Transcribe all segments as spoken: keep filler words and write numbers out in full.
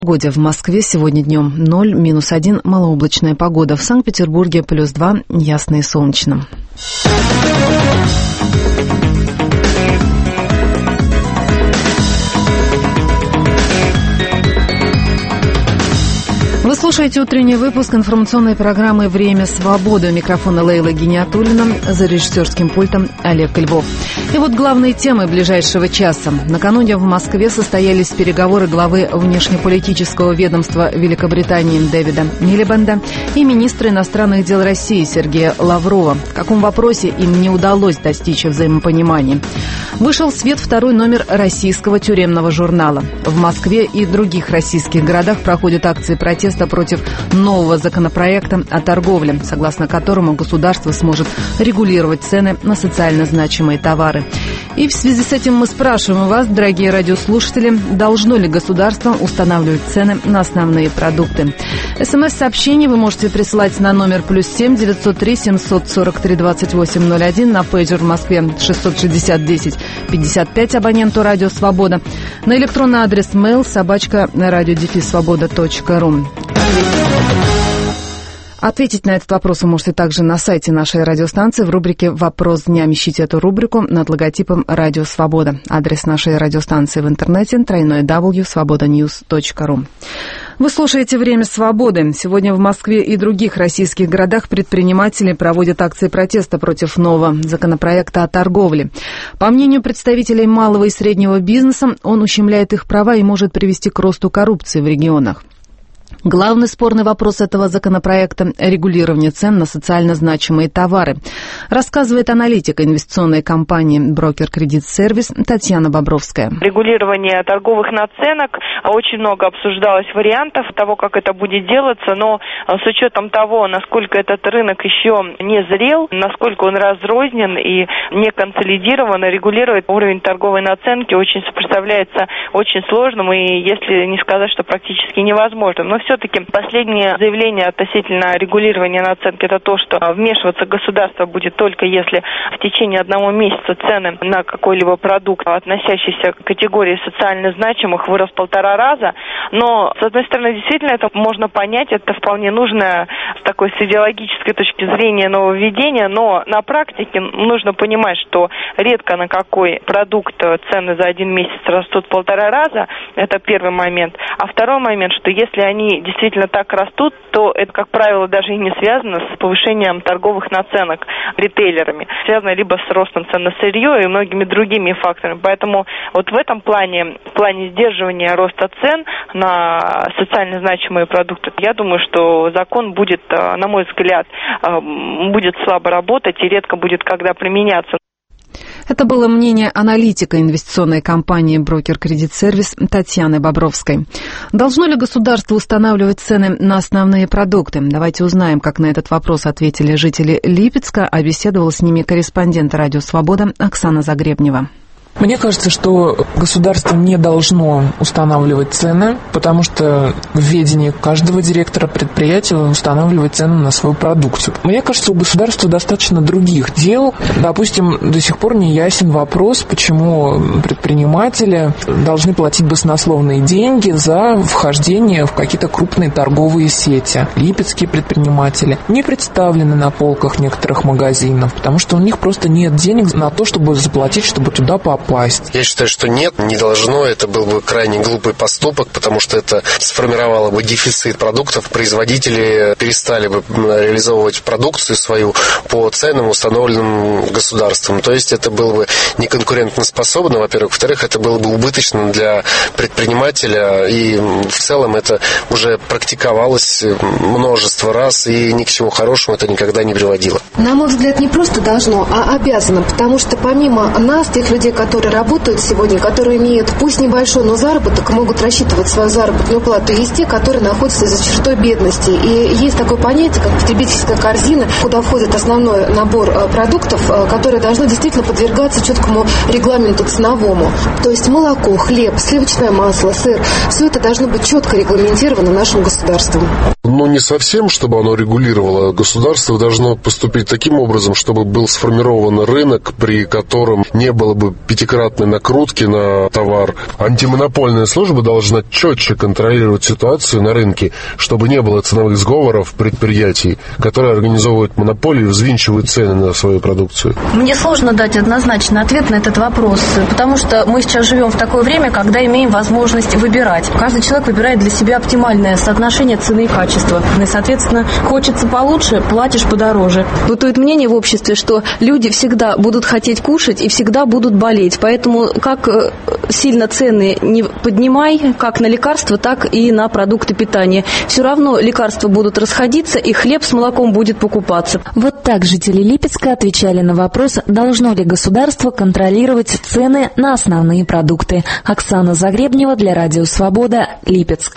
Погода в Москве сегодня днем ноль, минус один, малооблачная погода. В Санкт-Петербурге плюс два, ясно и солнечно. Вы слушаете утренний выпуск информационной программы «Время свободы». У микрофона Лейла Гиниатуллина, за режиссерским пультом Олег Львов. И вот главные темы ближайшего часа. Накануне в Москве состоялись переговоры главы внешнеполитического ведомства Великобритании Дэвида Милибанда и министра иностранных дел России Сергея Лаврова. В каком вопросе им не удалось достичь взаимопонимания? Вышел в свет второй номер российского тюремного журнала. В Москве и других российских городах проходят акции протеста против нового законопроекта о торговле, согласно которому государство сможет регулировать цены на социально значимые товары. И в связи с этим мы спрашиваем вас, дорогие радиослушатели, должно ли государство устанавливать цены на основные продукты? СМС-сообщение вы можете присылать на номер плюс семь девятьсот три семьсот сорок три двадцать восемь ноль один, на пейджер в Москве шестьсот шестьдесят десять пятьдесят пять абоненту Радио Свобода, на электронный адрес mail собачка радио дефис свобода точка ру. Ответить на этот вопрос вы можете также на сайте нашей радиостанции в рубрике «Вопрос дня». Ищите эту рубрику над логотипом «Радио Свобода». Адрес нашей радиостанции в интернете – дабл-ю дабл-ю дабл-ю точка свобода ньюс точка ру. Вы слушаете «Время свободы». Сегодня в Москве и других российских городах предприниматели проводят акции протеста против нового законопроекта о торговле. По мнению представителей малого и среднего бизнеса, он ущемляет их права и может привести к росту коррупции в регионах. Главный спорный вопрос этого законопроекта – регулирование цен на социально значимые товары, рассказывает аналитик инвестиционной компании «Брокер Кредит Сервис» Татьяна Бобровская. Регулирование торговых наценок, очень много обсуждалось вариантов того, как это будет делаться, но с учетом того, насколько этот рынок еще не зрел, насколько он разрознен и не консолидирован, регулировать уровень торговой наценки очень представляется очень сложным и, если не сказать, что практически невозможным. Но все-таки последнее заявление относительно регулирования наценки — это то, что вмешиваться государство будет только если в течение одного месяца цены на какой-либо продукт, относящийся к категории социально значимых, вырос в полтора раза. Но, с одной стороны, действительно это можно понять, это вполне нужно с такой с идеологической точки зрения нововведение, но на практике нужно понимать, что редко на какой продукт цены за один месяц растут в полтора раза. Это первый момент. А второй момент, что если они действительно так растут, то это, как правило, даже и не связано с повышением торговых наценок ритейлерами. Связано либо с ростом цен на сырье и многими другими факторами. Поэтому вот в этом плане, в плане сдерживания роста цен на социально значимые продукты, я думаю, что закон будет, на мой взгляд, будет слабо работать и редко будет когда применяться. Это было мнение аналитика инвестиционной компании «Брокер Кредит Сервис» Татьяны Бобровской. Должно ли государство устанавливать цены на основные продукты? Давайте узнаем, как на этот вопрос ответили жители Липецка, а беседовала с ними корреспондент «Радио Свобода» Оксана Загребнева. Мне кажется, что государство не должно устанавливать цены, потому что в ведении каждого директора предприятия устанавливать цены на свою продукцию. Мне кажется, у государства достаточно других дел. Допустим, до сих пор не ясен вопрос, почему предприниматели должны платить баснословные деньги за вхождение в какие-то крупные торговые сети. Липецкие предприниматели не представлены на полках некоторых магазинов, потому что у них просто нет денег на то, чтобы заплатить, чтобы туда попасть. Я считаю, что нет, не должно. Это был бы крайне глупый поступок, потому что это сформировало бы дефицит продуктов. Производители перестали бы реализовывать продукцию свою по ценам, установленным государством. То есть это было бы неконкурентоспособно, во-первых. Во-вторых, это было бы убыточно для предпринимателя. И в целом это уже практиковалось множество раз, и ни к чему хорошему это никогда не приводило. На мой взгляд, не просто должно, а обязано. Потому что помимо нас, тех людей, которые которые работают сегодня, которые имеют, пусть небольшой, но заработок, могут рассчитывать свою заработную плату. Есть те, которые находятся за чертой бедности. И есть такое понятие, как потребительская корзина, куда входит основной набор продуктов, которые должны действительно подвергаться четкому регламенту ценовому. То есть молоко, хлеб, сливочное масло, сыр. Все это должно быть четко регламентировано нашим государством. Ну, не совсем, чтобы оно регулировало. Государство должно поступить таким образом, чтобы был сформирован рынок, при котором не было бы пяти пятикратной накрутки на товар. Антимонопольная служба должна четче контролировать ситуацию на рынке, чтобы не было ценовых сговоров предприятий, которые организовывают монополию и взвинчивают цены на свою продукцию. Мне сложно дать однозначный ответ на этот вопрос, потому что мы сейчас живем в такое время, когда имеем возможность выбирать. Каждый человек выбирает для себя оптимальное соотношение цены и качества. И, соответственно, хочется получше, платишь подороже. Бытует мнение в обществе, что люди всегда будут хотеть кушать и всегда будут болеть. Поэтому как сильно цены не поднимай, как на лекарства, так и на продукты питания. Все равно лекарства будут расходиться, и хлеб с молоком будет покупаться. Вот так жители Липецка отвечали на вопрос, должно ли государство контролировать цены на основные продукты. Оксана Загребнева для Радио Свобода, Липецк.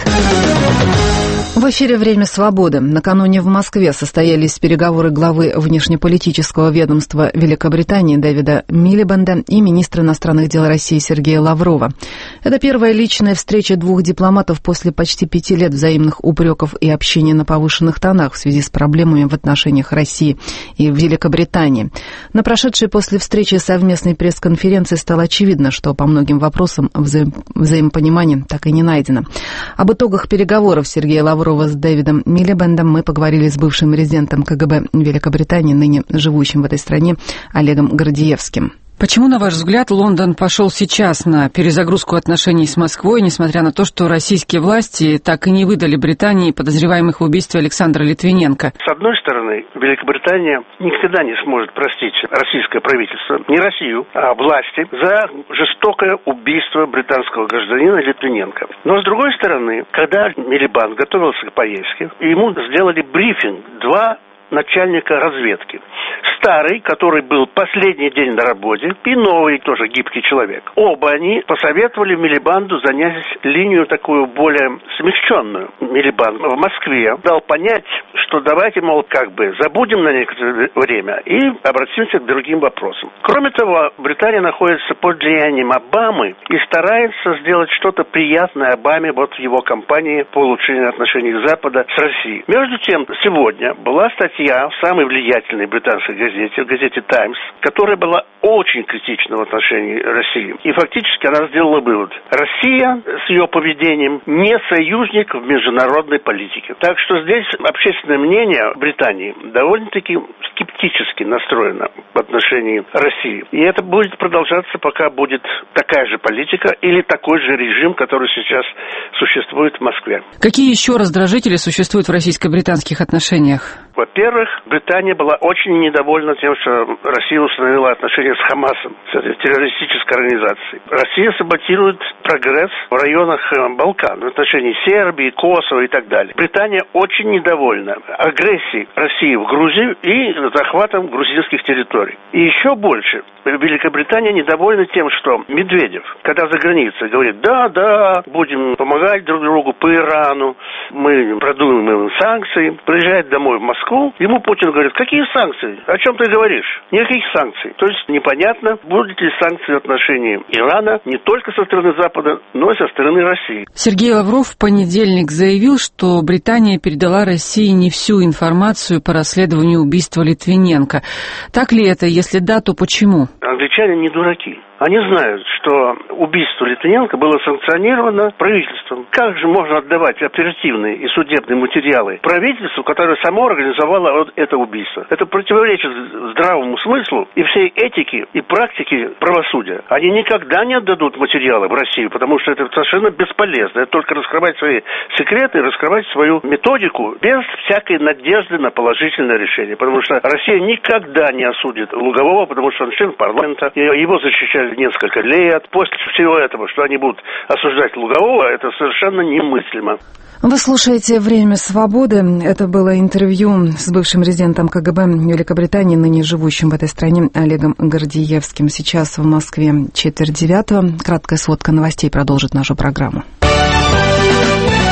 В эфире «Время свободы». Накануне в Москве состоялись переговоры главы внешнеполитического ведомства Великобритании Дэвида Милибанда и министра иностранных дел России Сергея Лаврова. Это первая личная встреча двух дипломатов после почти пяти лет взаимных упреков и общения на повышенных тонах в связи с проблемами в отношениях России и Великобритании. На прошедшей после встречи совместной пресс-конференции стало очевидно, что по многим вопросам взаим... взаимопонимания так и не найдено. Об итогах переговоров Сергея Лаврова с Дэвидом Милибандом мы поговорили с бывшим резидентом КГБ Великобритании, ныне живущим в этой стране, Олегом Гордиевским. Почему, на ваш взгляд, Лондон пошел сейчас на перезагрузку отношений с Москвой, несмотря на то, что российские власти так и не выдали Британии подозреваемых в убийстве Александра Литвиненко? С одной стороны, Великобритания никогда не сможет простить российское правительство, не Россию, а власти, за жестокое убийство британского гражданина Литвиненко. Но с другой стороны, когда Милибанд готовился к поездке, ему сделали брифинг два начальника разведки. Старый, который был последний день на работе, и новый, тоже гибкий человек. Оба они посоветовали Милибанду занять линию такую более смягченную. Милибанд в Москве дал понять, что давайте, мол, как бы забудем на некоторое время и обратимся к другим вопросам. Кроме того, Британия находится под влиянием Обамы и старается сделать что-то приятное Обаме вот в его кампании по улучшению отношений Запада с Россией. Между тем, сегодня была статья в самой влиятельной британской газете, в газете «Таймс», которая была очень критична в отношении России. И фактически она сделала вывод. Россия с ее поведением не союзник в международной политике. Так что здесь общественное мнение Британии довольно-таки скептически настроено в отношении России. И это будет продолжаться, пока будет такая же политика или такой же режим, который сейчас существует в Москве. Какие еще раздражители существуют в российско-британских отношениях? Во-первых, Британия была очень недовольна тем, что Россия установила отношения с Хамасом, с этой террористической организацией. Россия саботирует прогресс в районах Балкан, в отношении Сербии, Косово и так далее. Британия очень недовольна агрессией России в Грузию и захватом грузинских территорий. И еще больше, Великобритания недовольна тем, что Медведев, когда за границей, говорит, да, да, будем помогать друг другу по Ирану, мы продуем им санкции, приезжает домой в Москву, ему Путин говорит, какие санкции? О чем ты говоришь? Никаких санкций. То есть непонятно, будут ли санкции в отношении Ирана не только со стороны Запада, но и со стороны России. Сергей Лавров в понедельник заявил, что Британия передала России не всю информацию по расследованию убийства Литвиненко. Так ли это? Если да, то почему? Англичане не дураки. Они знают, что убийство Литвиненко было санкционировано правительством. Как же можно отдавать оперативные и судебные материалы правительству, которое само организовало вот это убийство? Это противоречит здравому смыслу и всей этике и практике правосудия. Они никогда не отдадут материалы в Россию, потому что это совершенно бесполезно. Это только раскрывать свои секреты, раскрывать свою методику без всякой надежды на положительное решение. Потому что Россия никогда не осудит Лугового, потому что он член парламента, его защищали несколько лет. После всего этого, что они будут осуждать Лугового, это совершенно немыслимо. Вы слушаете «Время свободы». Это было интервью с бывшим резидентом КГБ Великобритании, ныне живущим в этой стране, Олегом Гордиевским. Сейчас в Москве четверть девятого. Краткая сводка новостей продолжит нашу программу.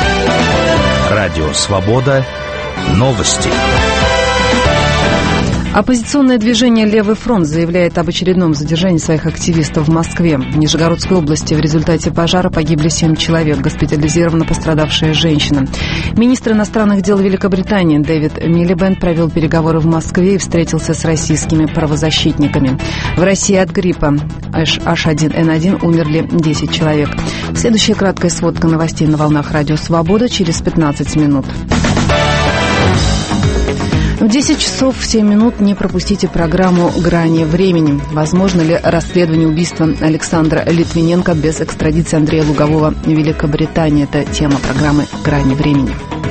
Радио «Свобода». Новости. Оппозиционное движение «Левый фронт» заявляет об очередном задержании своих активистов в Москве. В Нижегородской области в результате пожара погибли семь человек, госпитализирована пострадавшая женщина. Министр иностранных дел Великобритании Дэвид Милибэнд провел переговоры в Москве и встретился с российскими правозащитниками. В России от гриппа эйч один эн один умерли десять человек. Следующая краткая сводка новостей на волнах Радио Свобода через пятнадцать минут. В десять часов семь минут не пропустите программу «Грани времени». Возможно ли расследование убийства Александра Литвиненко без экстрадиции Андрея Лугового в Великобритании? Это тема программы «Грани времени».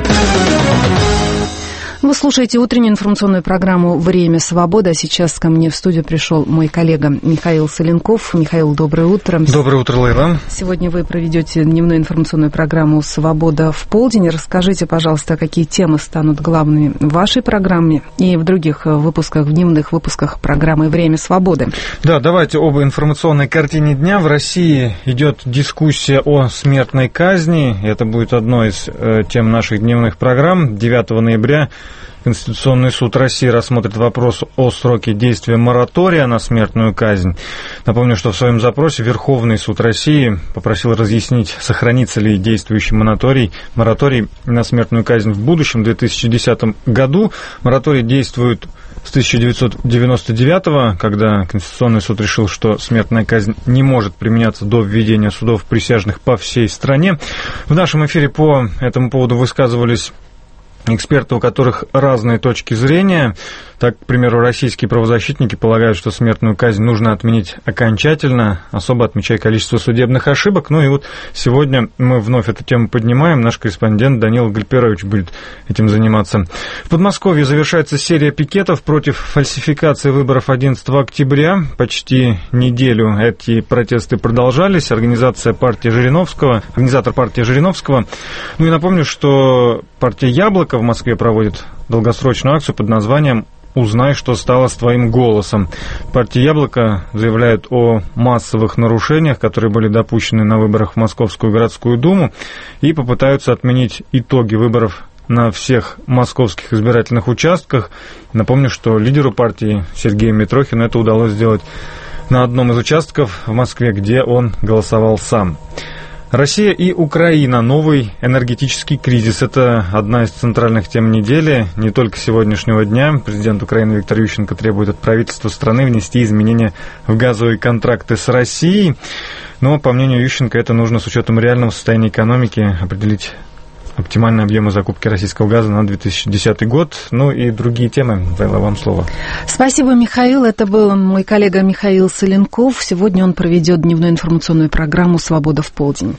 Вы слушаете утреннюю информационную программу «Время свободы». А сейчас ко мне в студию пришел мой коллега Михаил Соленков. Михаил, доброе утро. Доброе утро, Лейла. Сегодня вы проведете дневную информационную программу «Свобода в полдень». Расскажите, пожалуйста, какие темы станут главными в вашей программе и в других выпусках, в дневных выпусках программы «Время свободы». Да, давайте об информационной картине дня. В России идет дискуссия о смертной казни. Это будет одной из э, тем наших дневных программ. девятого ноября Конституционный суд России рассмотрит вопрос о сроке действия моратория на смертную казнь. Напомню, что в своем запросе Верховный суд России попросил разъяснить, сохранится ли действующий мораторий, мораторий на смертную казнь в будущем, в две тысячи десятом году. Мораторий действует с тысяча девятьсот девяносто девятого, когда Конституционный суд решил, что смертная казнь не может применяться до введения судов присяжных по всей стране. В нашем эфире по этому поводу высказывались эксперты, у которых разные точки зрения. Так, к примеру, российские правозащитники полагают, что смертную казнь нужно отменить окончательно, особо отмечая количество судебных ошибок. Ну и вот сегодня мы вновь эту тему поднимаем. Наш корреспондент Данил Гальперович будет этим заниматься. В Подмосковье завершается серия пикетов против фальсификации выборов одиннадцатого октября. Почти неделю эти протесты продолжались. Организация партии Жириновского, организатор партии Жириновского. Ну и напомню, что партия «Яблоко» в Москве проводит долгосрочную акцию под названием «Узнай, что стало с твоим голосом». Партия «Яблоко» заявляет о массовых нарушениях, которые были допущены на выборах в Московскую городскую думу, и попытаются отменить итоги выборов на всех московских избирательных участках. Напомню, что лидеру партии Сергею Митрохину это удалось сделать на одном из участков в Москве, где он голосовал сам. Россия и Украина. Новый энергетический кризис. Это одна из центральных тем недели, не только сегодняшнего дня. Президент Украины Виктор Ющенко требует от правительства страны внести изменения в газовые контракты с Россией. Но, по мнению Ющенко, это нужно с учетом реального состояния экономики определить оптимальные объемы закупки российского газа на две тысячи десятый год. Ну и другие темы. Вайла, вам слово. Спасибо, Михаил. Это был мой коллега Михаил Соленков. Сегодня он проведет дневную информационную программу «Свобода в полдень».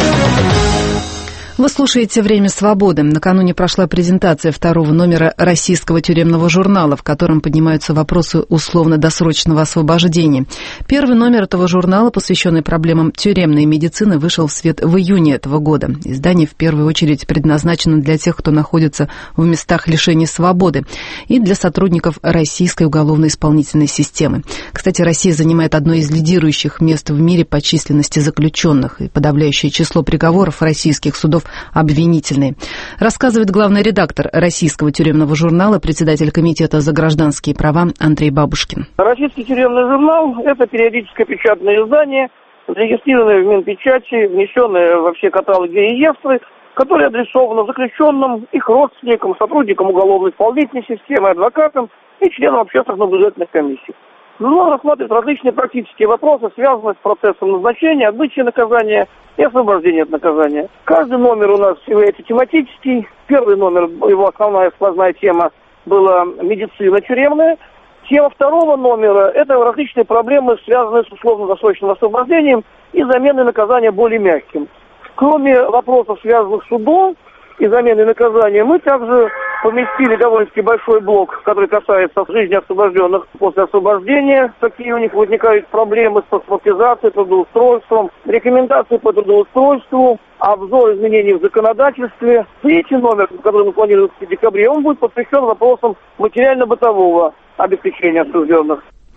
Вы слушаете «Время свободы». Накануне прошла презентация второго номера российского тюремного журнала, в котором поднимаются вопросы условно-досрочного освобождения. Первый номер этого журнала, посвященный проблемам тюремной медицины, вышел в свет в июне этого года. Издание в первую очередь предназначено для тех, кто находится в местах лишения свободы, и для сотрудников российской уголовно-исполнительной системы. Кстати, Россия занимает одно из лидирующих мест в мире по численности заключенных, и подавляющее число приговоров российских судов обвинительные. Рассказывает главный редактор российского тюремного журнала, председатель комитета за гражданские права Андрей Бабушкин. Российский тюремный журнал – это периодическое печатное издание, зарегистрированное в Минпечати, внесенное во все каталоги и реестры, которое адресовано заключенным, их родственникам, сотрудникам уголовно-исполнительной системы, адвокатам и членам общественных наблюдательных комиссий. Журнал рассматривает различные практические вопросы, связанные с процессом назначения, отбытия наказания и освобождения от наказания. Каждый номер у нас является тематический. Первый номер, его основная сквозная тема была медицина тюремная. Тема второго номера – это различные проблемы, связанные с условно-досрочным освобождением и заменой наказания более мягким. Кроме вопросов, связанных с судом и заменой наказания, мы также поместили довольно-таки большой блок, который касается жизни освобожденных после освобождения, какие у них возникают проблемы с паспортизацией, трудоустройством, рекомендации по трудоустройству, обзор изменений в законодательстве. Третий номер, который мы планируем в декабре, он будет посвящен вопросам материально-бытового обеспечения осужденных.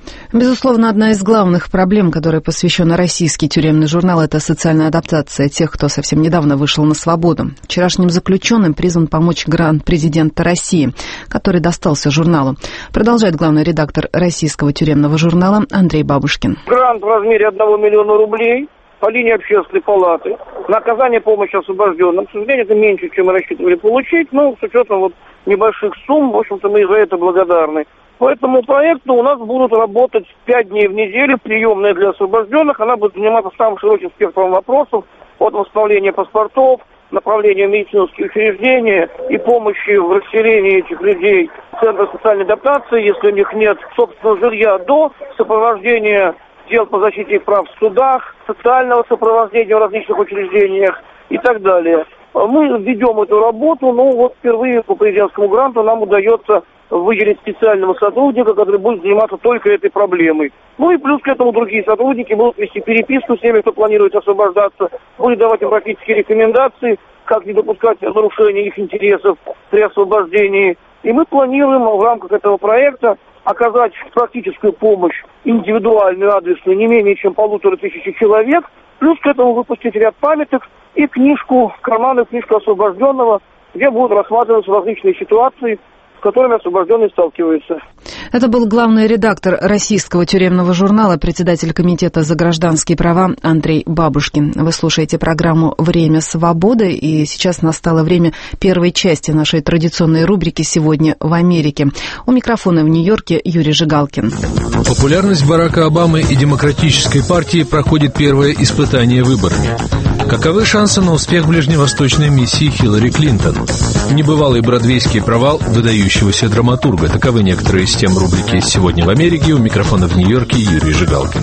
Безусловно, одна из главных проблем, которой посвящен российский тюремный журнал, это социальная адаптация тех, кто совсем недавно вышел на свободу. Вчерашним заключенным призван помочь грант президента России, который достался журналу. Продолжает главный редактор российского тюремного журнала Андрей Бабушкин. Грант в размере одного миллиона рублей по линии общественной палаты на оказание помощи освобожденным. К сожалению, это меньше, чем мы рассчитывали получить, но с учетом вот небольших сумм, в общем-то, мы и за это благодарны. По этому проекту у нас будут работать пять дней в неделю, приемная для освобожденных. Она будет заниматься самым широким спектром вопросов, от восстановления паспортов, направления в медицинские учреждения и помощи в расселении этих людей в центры социальной адаптации, если у них нет собственного жилья, до сопровождения дел по защите их прав в судах, социального сопровождения в различных учреждениях и так далее. Мы ведем эту работу, но вот впервые по президентскому гранту нам удается выделить специального сотрудника, который будет заниматься только этой проблемой. Ну и плюс к этому другие сотрудники будут вести переписку с теми, кто планирует освобождаться, будет давать им практические рекомендации, как не допускать нарушения их интересов при освобождении. И мы планируем в рамках этого проекта оказать практическую помощь, индивидуальную, адресную, не менее чем полутора тысячи человек, плюс к этому выпустить ряд памяток и книжку, карманную книжку освобожденного, где будут рассматриваться различные ситуации, с которыми освобожденные сталкиваются. Это был главный редактор российского тюремного журнала, председатель комитета за гражданские права Андрей Бабушкин. Вы слушаете программу «Время свободы», и сейчас настало время первой части нашей традиционной рубрики «Сегодня в Америке». У микрофона в Нью-Йорке Юрий Жигалкин. Популярность Барака Обамы и Демократической партии проходит первое испытание выборами. Каковы шансы на успех ближневосточной миссии Хиллари Клинтон? Небывалый бродвейский провал выдающегося драматурга. Таковы некоторые из тем рубрики «Сегодня в Америке». У микрофона в Нью-Йорке Юрий Жигалкин.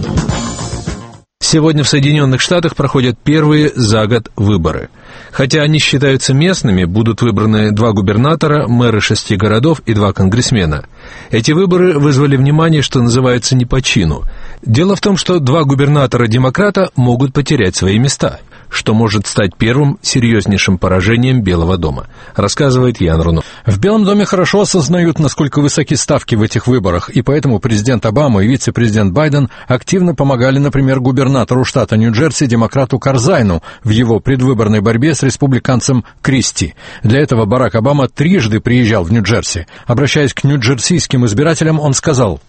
Сегодня в Соединенных Штатах проходят первые за год выборы. Хотя они считаются местными, будут выбраны два губернатора, мэры шести городов и два конгрессмена. Эти выборы вызвали внимание, что называется, не по чину. Дело в том, что два губернатора-демократа могут потерять свои места, что может стать первым серьезнейшим поражением Белого дома, рассказывает Ян Рунов. В Белом доме хорошо осознают, насколько высоки ставки в этих выборах, и поэтому президент Обама и вице-президент Байден активно помогали, например, губернатору штата Нью-Джерси, демократу Карзайну, в его предвыборной борьбе с республиканцем Кристи. Для этого Барак Обама трижды приезжал в Нью-Джерси. Обращаясь к нью-джерсийским избирателям, он сказал: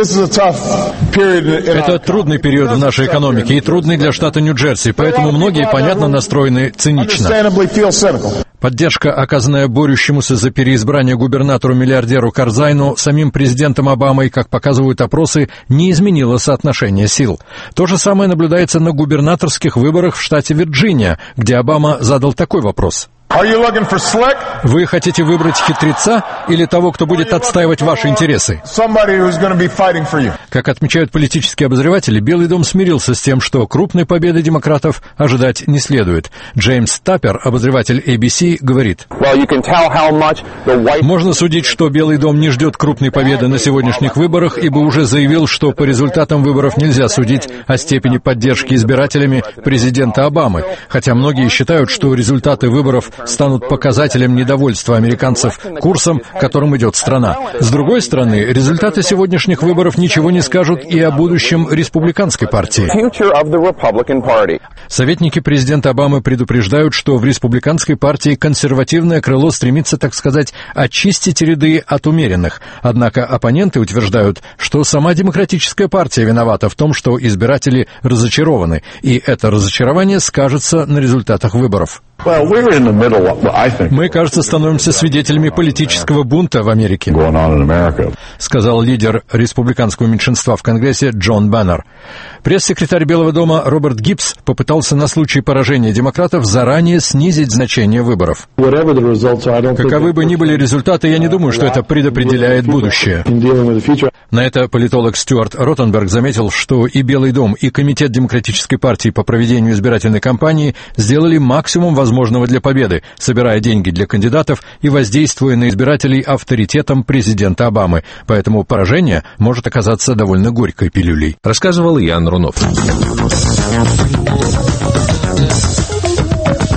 «Это трудный период в нашей экономике и трудный для штата Нью-Джерси, поэтому многие, понятно, настроены цинично. Поддержка, оказанная борющемуся за переизбрание губернатору-миллиардеру Карзайну самим президентом Обамой, как показывают опросы, не изменила соотношение сил. То же самое наблюдается на губернаторских выборах в штате Вирджиния, где Обама задал такой вопрос: вы хотите выбрать хитреца или того, кто будет отстаивать ваши интересы? Как отмечают политические обозреватели, Белый дом смирился с тем, что крупной победы демократов ожидать не следует. Джеймс Таппер, обозреватель эй би си, говорит: можно судить, что Белый дом не ждет крупной победы на сегодняшних выборах, ибо уже заявил, что по результатам выборов нельзя судить о степени поддержки избирателями президента Обамы, хотя многие считают, что результаты выборов станут показателем недовольства американцев курсом, которым идет страна. С другой стороны, результаты сегодняшних выборов ничего не скажут и о будущем республиканской партии. Советники президента Обамы предупреждают, что в республиканской партии консервативное крыло стремится, так сказать, очистить ряды от умеренных. Однако оппоненты утверждают, что сама демократическая партия виновата в том, что избиратели разочарованы, и это разочарование скажется на результатах выборов. Мы, кажется, становимся свидетелями политического бунта в Америке, сказал лидер республиканского меньшинства в Конгрессе Джон Баннер. Пресс-секретарь Белого дома Роберт Гиббс попытался на случай поражения демократов заранее снизить значение выборов. Каковы бы ни были результаты, я не думаю, что это предопределяет будущее. На это политолог Стюарт Ротенберг заметил, что и Белый дом, и Комитет Демократической партии по проведению избирательной кампании сделали максимум возможного для победы, собирая деньги для кандидатов и воздействуя на избирателей авторитетом президента Обамы. Поэтому поражение может оказаться довольно горькой пилюлей. Рассказывал Ян Рунов. В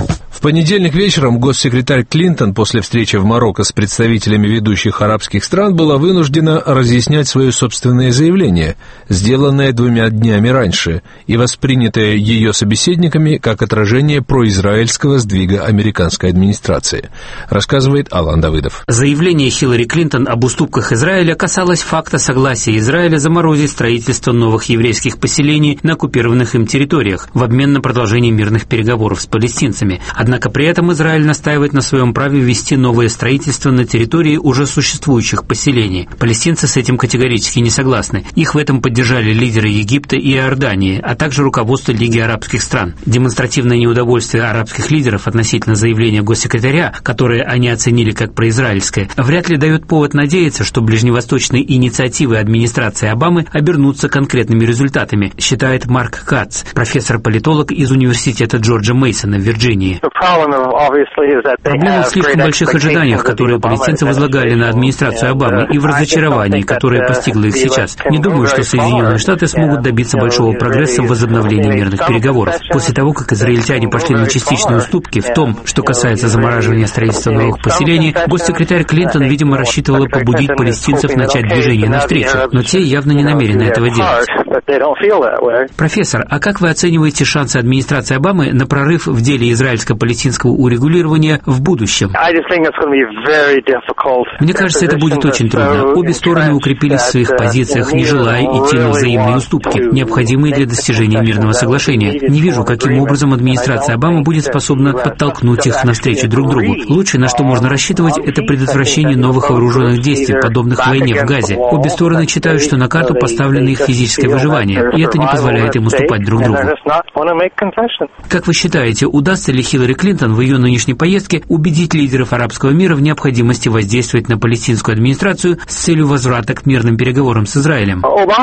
понедельник вечером госсекретарь Клинтон после встречи в Марокко с представителями ведущих арабских стран была вынуждена разъяснять свое собственное заявление, сделанное двумя днями раньше, и воспринятое ее собеседниками как отражение произраильского сдвига американской администрации, рассказывает Алан Давыдов. Заявление Хиллари Клинтон об уступках Израиля касалось факта согласия Израиля заморозить строительство новых еврейских поселений на оккупированных им территориях в обмен на продолжение мирных переговоров с палестинцами. Однако при этом Израиль настаивает на своем праве ввести новое строительство на территории уже существующих поселений. Палестинцы с этим категорически не согласны. Их в этом поддержали лидеры Египта и Иордании, а также руководство Лиги арабских стран. Демонстративное неудовольствие арабских лидеров относительно заявления госсекретаря, которое они оценили как произраильское, вряд ли дает повод надеяться, что ближневосточные инициативы администрации Обамы обернутся конкретными результатами, считает Марк Кац, профессор-политолог из университета Джорджа Мейсона в Вирджинии. Проблема в слишком больших ожиданиях, которые палестинцы возлагали на администрацию Обамы, и в разочаровании, которое постигло их сейчас. Не думаю, что Соединенные Штаты смогут добиться большого прогресса в возобновлении мирных переговоров. После того, как израильтяне пошли на частичные уступки в том, что касается замораживания строительства новых поселений, госсекретарь Клинтон, видимо, рассчитывала побудить палестинцев начать движение навстречу, но те явно не намерены этого делать. Профессор, а как вы оцениваете шансы администрации Обамы на прорыв в деле израильско-палестинского урегулирования в будущем? Мне кажется, это будет очень трудно. Обе стороны укрепились в своих позициях, не желая идти на взаимные уступки, необходимые для достижения мирного соглашения. Не вижу, каким образом администрация Обамы будет способна подтолкнуть их навстречу друг другу. Лучшее, на что можно рассчитывать, это предотвращение новых вооруженных действий, подобных войне в Газе. Обе стороны считают, что на карту поставлено их физическое выживание, и это не позволяет им уступать друг другу. Как вы считаете, удастся ли Хиллари Клинтон в ее нынешней поездке убедить лидеров арабского мира в необходимости воздействовать на палестинскую администрацию с целью возврата к мирным переговорам с Израилем?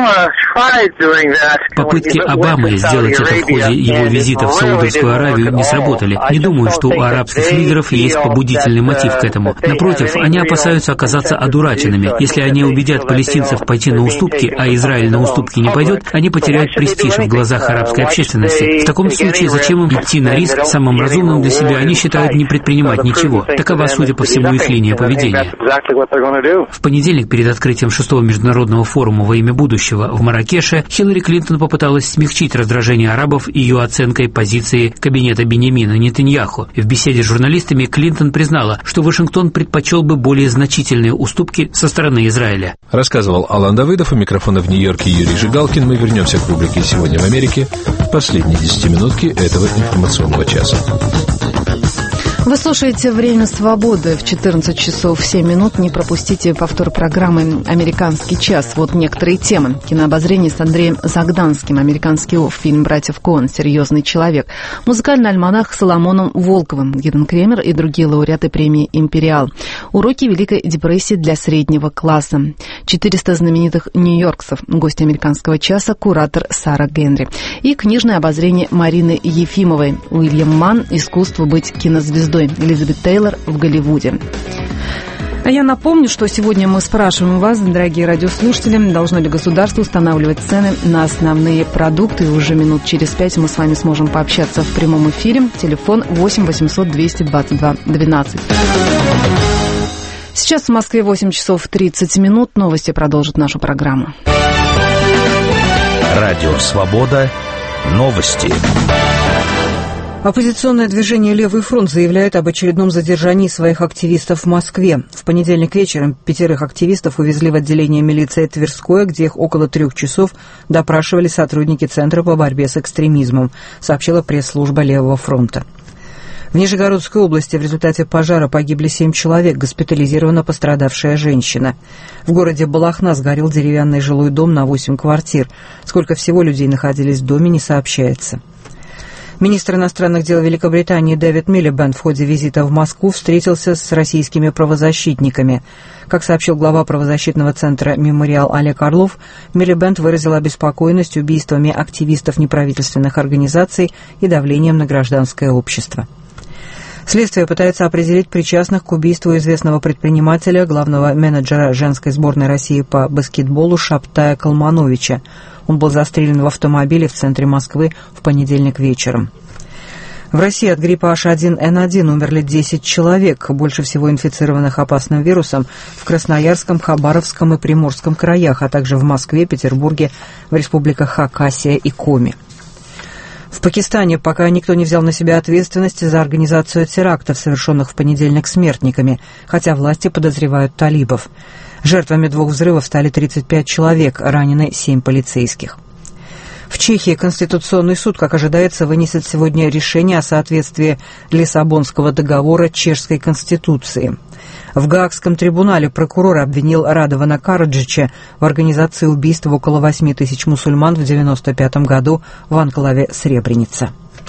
Попытки Обамы сделать это в ходе его визита в Саудовскую Аравию не сработали. Не думаю, что у арабских лидеров есть побудительный мотив к этому. Напротив, они опасаются оказаться одураченными. Если они убедят палестинцев пойти на уступки, а Израиль на уступки не пойдет, они потеряют престиж в глазах арабской общественности. В таком случае зачем им идти на риск? Самым разумным для себя они считают не предпринимать ничего. Такова, судя по всему, их линия поведения. В понедельник перед открытием шестого международного форума во имя будущего в Марракеше Хиллари Клинтон попыталась смягчить раздражение арабов ее оценкой позиции кабинета Биньямина Нетаньяху. В беседе с журналистами Клинтон признала, что Вашингтон предпочел бы более значительные уступки со стороны Израиля. Рассказывал Алан Давыдов, у микрофона в Нью-Йорке Юрий Жигалкин. Мы вернемся к рубрике «Сегодня в Америке», последние десятиминутки этого информационного часа. Вы слушаете «Время свободы» в четырнадцать часов семь минут. Не пропустите повтор программы «Американский час». Вот некоторые темы. Кинообозрение с Андреем Загданским. Американский фильм «Братьев Коэн. Серьезный человек». Музыкальный альманах с Соломоном Волковым. Гиден Кремер и другие лауреаты премии «Империал». Уроки Великой депрессии для среднего класса. четыреста знаменитых нью-йоркцев. Гость «Американского часа» куратор Сара Генри. И книжное обозрение Марины Ефимовой. Уильям Манн. «Искусство быть кинозвездой». Элизабет Тейлор в Голливуде. А я напомню, что сегодня мы спрашиваем вас, дорогие радиослушатели, должно ли государство устанавливать цены на основные продукты. И уже минут через пять мы с вами сможем пообщаться в прямом эфире. Телефон восемь восемьсот двести двадцать два двенадцать. Сейчас в Москве восемь часов тридцать минут. Новости продолжат нашу программу. Радио «Свобода». Новости. Оппозиционное движение «Левый фронт» заявляет об очередном задержании своих активистов в Москве. В понедельник вечером пятерых активистов увезли в отделение милиции Тверское, где их около трех часов допрашивали сотрудники Центра по борьбе с экстремизмом, сообщила пресс-служба «Левого фронта». В Нижегородской области в результате пожара погибли семь человек, госпитализирована пострадавшая женщина. В городе Балахна сгорел деревянный жилой дом на восемь квартир. Сколько всего людей находились в доме, не сообщается. Министр иностранных дел Великобритании Дэвид Милибэнд в ходе визита в Москву встретился с российскими правозащитниками. Как сообщил глава правозащитного центра «Мемориал» Олег Орлов, Милибэнд выразил обеспокоенность убийствами активистов неправительственных организаций и давлением на гражданское общество. Следствие пытается определить причастных к убийству известного предпринимателя, главного менеджера женской сборной России по баскетболу Шаптая Калмановича. Он был застрелен в автомобиле в центре Москвы в понедельник вечером. В России от гриппа эйч один эн один умерли десять человек. Больше всего инфицированных опасным вирусом в Красноярском, Хабаровском и Приморском краях, а также в Москве, Петербурге, в республиках Хакасия и Коми. В Пакистане пока никто не взял на себя ответственность за организацию терактов, совершенных в понедельник смертниками, хотя власти подозревают талибов. Жертвами двух взрывов стали тридцать пять человек, ранены семь полицейских. В Чехии Конституционный суд, как ожидается, вынесет сегодня решение о соответствии Лиссабонского договора чешской конституции. В Гаагском трибунале прокурор обвинил Радована Караджича в организации убийства около восьми тысяч мусульман в девяносто пятом году в анклаве Сребреница.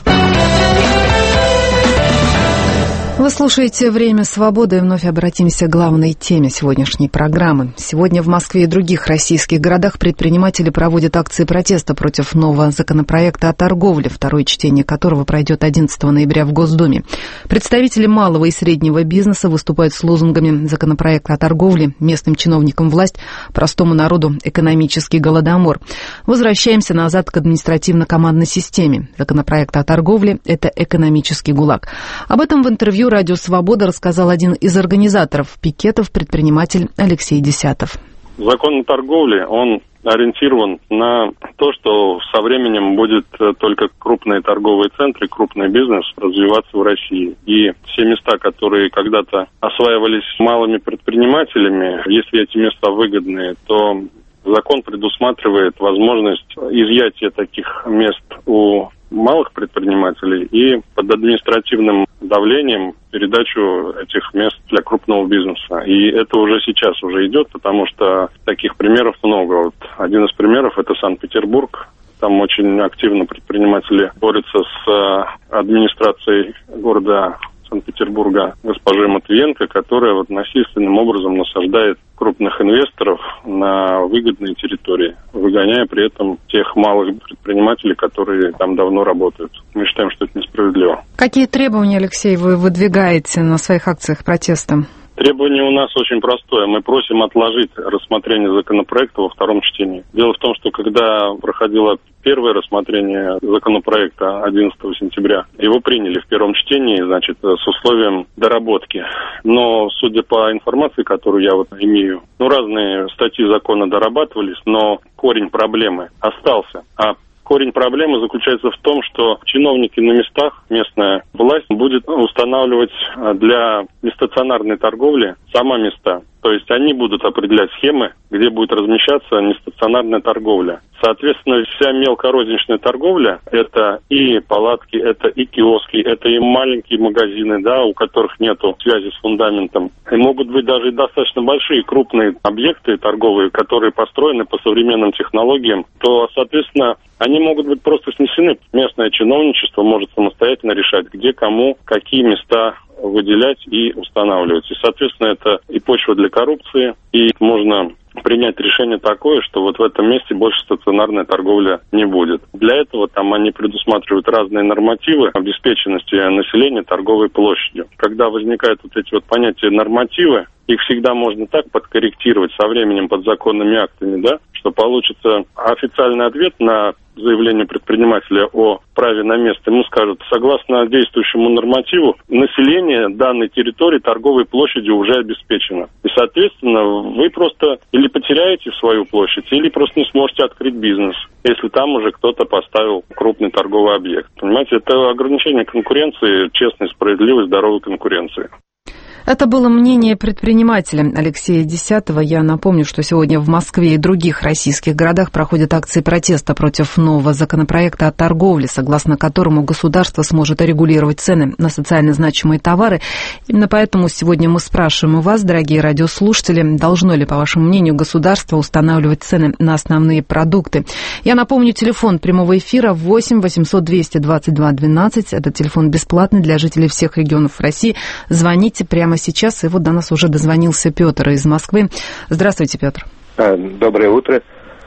Вы слушаете «Время свободы», и вновь обратимся к главной теме сегодняшней программы. Сегодня в Москве и других российских городах предприниматели проводят акции протеста против нового законопроекта о торговле, второе чтение которого пройдет одиннадцатого ноября в Госдуме. Представители малого и среднего бизнеса выступают с лозунгами «Законопроект о торговле», местным чиновникам власть, простому народу экономический голодомор. Возвращаемся назад к административно-командной системе. Законопроект о торговле – это экономический гулаг. Об этом в интервью «Радио Свобода» рассказал один из организаторов пикетов, предприниматель Алексей Десятов. Закон о торговле, он ориентирован на то, что со временем будет только крупные торговые центры, крупный бизнес развиваться в России. И все места, которые когда-то осваивались малыми предпринимателями, если эти места выгодные, то закон предусматривает возможность изъятия таких мест у малых предпринимателей и под административным давлением передачу этих мест для крупного бизнеса. И это уже сейчас уже идет, потому что таких примеров много. Вот один из примеров – это Санкт-Петербург. Там очень активно предприниматели борются с администрацией города Санкт-Петербурга госпожи Матвиенко, которая вот насильственным образом насаждает крупных инвесторов на выгодные территории, выгоняя при этом тех малых предпринимателей, которые там давно работают. Мы считаем, что это несправедливо. Какие требования, Алексей, вы выдвигаете на своих акциях протеста? Требование у нас очень простое. Мы просим отложить рассмотрение законопроекта во втором чтении. Дело в том, что когда проходило первое рассмотрение законопроекта одиннадцатого сентября, его приняли в первом чтении, значит, с условием доработки. Но, судя по информации, которую я вот имею, ну, разные статьи закона дорабатывались, но корень проблемы остался. А корень проблемы заключается в том, что чиновники на местах, местная власть будет устанавливать для нестационарной торговли сама места. То есть они будут определять схемы, где будет размещаться нестационарная торговля. Соответственно, вся мелкорозничная торговля – это и палатки, это и киоски, это и маленькие магазины, да, у которых нету связи с фундаментом. И могут быть даже и достаточно большие, крупные объекты торговые, которые построены по современным технологиям, то, соответственно, они могут быть просто снесены. Местное чиновничество может самостоятельно решать, где, кому, какие места выделять и устанавливать. И, соответственно, это и почва для коррупции, и можно принять решение такое, что вот в этом месте больше стационарная торговля не будет. Для этого там они предусматривают разные нормативы обеспеченности населения торговой площадью. Когда возникают вот эти вот понятия нормативы, их всегда можно так подкорректировать со временем подзаконными актами, да, что получится официальный ответ на заявление предпринимателя о праве на место. Ему скажут, согласно действующему нормативу, население данной территории торговой площадью уже обеспечено. И, соответственно, вы просто или потеряете свою площадь, или просто не сможете открыть бизнес, если там уже кто-то поставил крупный торговый объект. Понимаете, это ограничение конкуренции, честной, справедливой, здоровой конкуренции. Это было мнение предпринимателя Алексея Десятого. Я напомню, что сегодня в Москве и других российских городах проходят акции протеста против нового законопроекта о торговле, согласно которому государство сможет регулировать цены на социально значимые товары. Именно поэтому сегодня мы спрашиваем у вас, дорогие радиослушатели, должно ли, по вашему мнению, государство устанавливать цены на основные продукты. Я напомню, телефон прямого эфира восемь восемьсот двести двадцать два двенадцать. Этот телефон бесплатный для жителей всех регионов России. Звоните прямо сейчас, и вот до нас уже дозвонился Петр из Москвы. Здравствуйте, Петр. Доброе утро.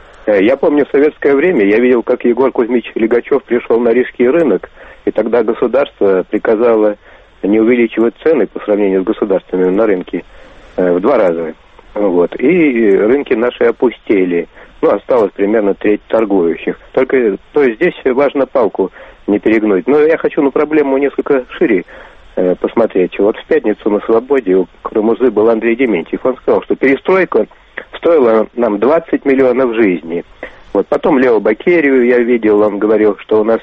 Я помню, в советское время я видел, как Егор Кузьмич Лигачев пришел на Рижский рынок, и тогда государство приказало не увеличивать цены по сравнению с государственными на рынке в два раза. Вот. И рынки наши опустели. ну, осталось примерно треть торгующих. Только, то есть здесь важно палку не перегнуть. Но я хочу на проблему несколько шире э, посмотреть. Вот в пятницу на «Свободе» у Крымузы был Андрей Дементьев. Он сказал, что перестройка стоила нам двадцать миллионов жизней. Вот потом Лео Бакерию я видел, он говорил, что у нас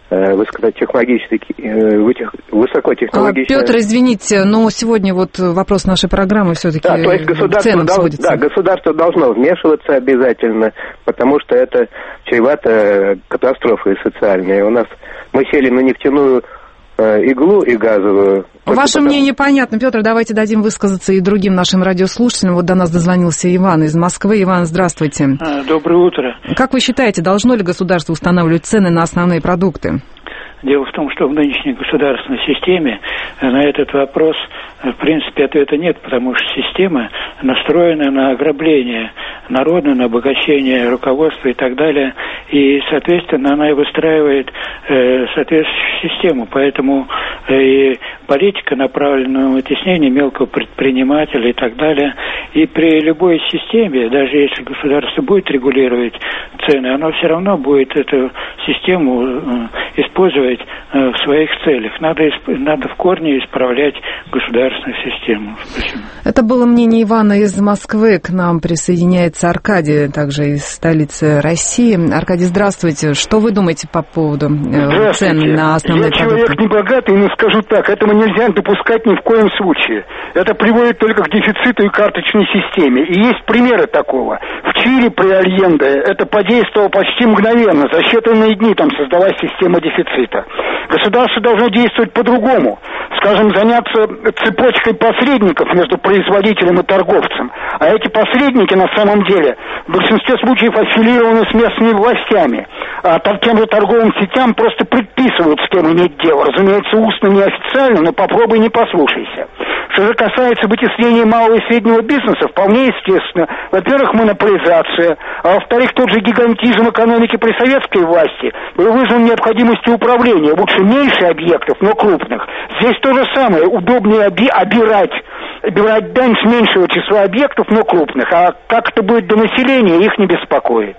высокотехнологические... высокотехнологичные... Петр, извините, но сегодня вот вопрос нашей программы все-таки да, то есть государство, дол... да, государство должно вмешиваться обязательно, потому что это чревато катастрофой социальной. У нас мы сели на нефтяную э, иглу и газовую. Ваше потому... мнение понятно. Петр, давайте дадим высказаться и другим нашим радиослушателям. Вот до нас дозвонился Иван из Москвы. Иван, здравствуйте. Доброе утро. Как вы считаете, должно ли государство устанавливать цены на основные продукты? Дело в том, что в нынешней государственной системе на этот вопрос, в принципе, ответа нет, потому что система настроена на ограбление народа, на обогащение руководства и так далее, и, соответственно, она и выстраивает э, соответствующую систему, поэтому э, и политика направлена на вытеснение мелкого предпринимателя и так далее, и при любой системе, даже если государство будет регулировать цены, оно все равно будет эту систему э, использовать в своих целях. Надо, надо в корне исправлять государственную систему. Спасибо. Это было мнение Ивана из Москвы. К нам присоединяется Аркадий, также из столицы России. Аркадий, здравствуйте. Что вы думаете по поводу цен на основные Я продукты? человек небогатый, но скажу так, этого нельзя допускать ни в коем случае. Это приводит только к дефициту и карточной системе. И есть примеры такого. В Чили при Альенде это подействовало почти мгновенно. За считанные дни там создалась система дефицита. Государство должно действовать по-другому. Скажем, заняться цепочкой посредников между производителем и торговцем. А эти посредники на самом деле в большинстве случаев аффилированы с местными властями. А тем же торговым сетям просто предписывают, с кем иметь дело. Разумеется, устно неофициально, но попробуй не послушайся. Что же касается вытеснения малого и среднего бизнеса, вполне естественно. Во-первых, монополизация, а во-вторых, тот же гигантизм экономики при советской власти был вызван необходимостью управления. Лучше меньше объектов, но крупных. Здесь то же самое. Удобнее оби- обирать, обирать дань с меньшего числа объектов, но крупных. А как это будет до населения, их не беспокоит.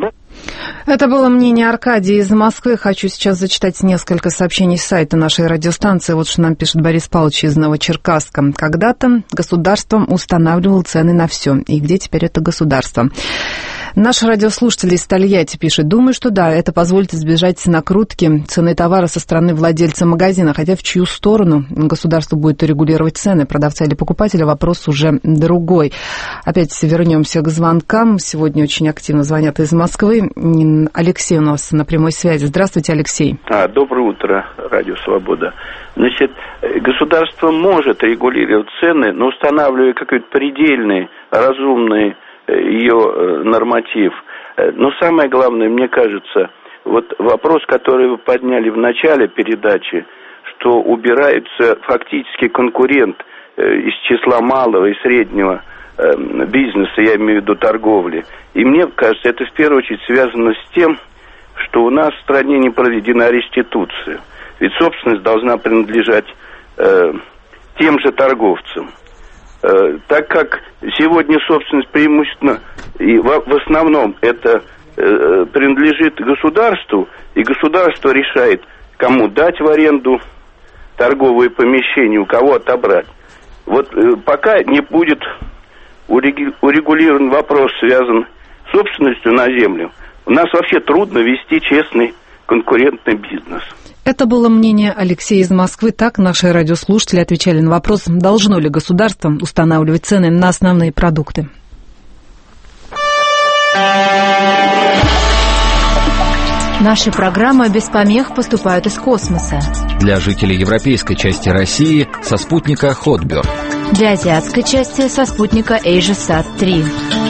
Это было мнение Аркадия из Москвы. Хочу сейчас зачитать несколько сообщений с сайта нашей радиостанции. Вот что нам пишет Борис Павлович из Новочеркасска. Когда-то государство устанавливало цены на все. И где теперь это государство? Наш радиослушатель из Тольятти пишет: думаю, что да, это позволит избежать накрутки цены товара со стороны владельца магазина, хотя в чью сторону государство будет регулировать цены, продавца или покупателя, вопрос уже другой. Опять вернемся к звонкам. Сегодня очень активно звонят из Москвы. Алексей у нас на прямой связи. Здравствуйте, Алексей. А, доброе утро, Радио Свобода. Значит, государство может регулировать цены, но устанавливая какой-то предельный, разумный ее норматив. Но самое главное, мне кажется, вот вопрос, который вы подняли в начале передачи, что убирается фактически конкурент из числа малого и среднего бизнеса, я имею в виду торговли. И мне кажется, это в первую очередь связано с тем, что у нас в стране не проведена реституция. Ведь собственность должна принадлежать э, тем же торговцам. Э, так как сегодня собственность преимущественно и в, в основном это э, принадлежит государству, и государство решает, кому дать в аренду торговые помещения, у кого отобрать. Вот э, пока не будет урегулирован вопрос, связан с собственностью на землю, у нас вообще трудно вести честный конкурентный бизнес. Это было мнение Алексея из Москвы. Так наши радиослушатели отвечали на вопрос, должно ли государство устанавливать цены на основные продукты. Наши программы без помех поступают из космоса. Для жителей европейской части России со спутника Хотберг. Для азиатской части со спутника AsiaSat три.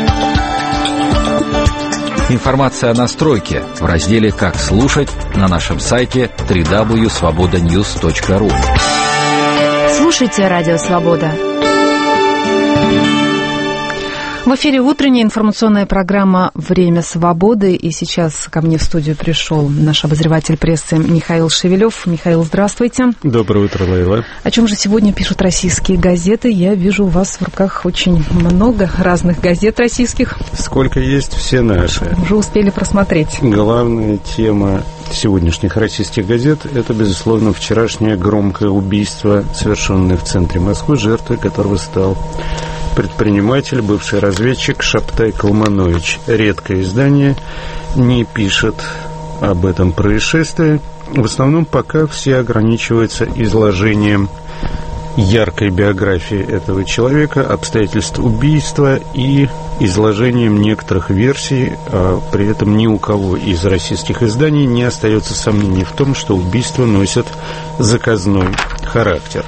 Информация о настройке в разделе «Как слушать» на нашем сайте дабл ю дабл ю дабл ю точка свобода ньюс точка ру. Слушайте Радио Свобода. В эфире утренняя информационная программа «Время свободы». И сейчас ко мне в студию пришел наш обозреватель прессы Михаил Шевелев. Михаил, здравствуйте. Доброе утро, Лейла. О чем же сегодня пишут российские газеты? Я вижу у вас в руках очень много разных газет российских. Сколько есть, все наши. Уже успели просмотреть. Главная тема сегодняшних российских газет – это, безусловно, вчерашнее громкое убийство, совершенное в центре Москвы, жертвой которого стал предприниматель, бывший разведчик Шаптай Калманович. Редкое издание не пишет об этом происшествии. В основном пока все ограничиваются изложением яркой биографии этого человека, обстоятельств убийства и изложением некоторых версий. А при этом ни у кого из российских изданий не остается сомнений в том, что убийство носит заказной характер.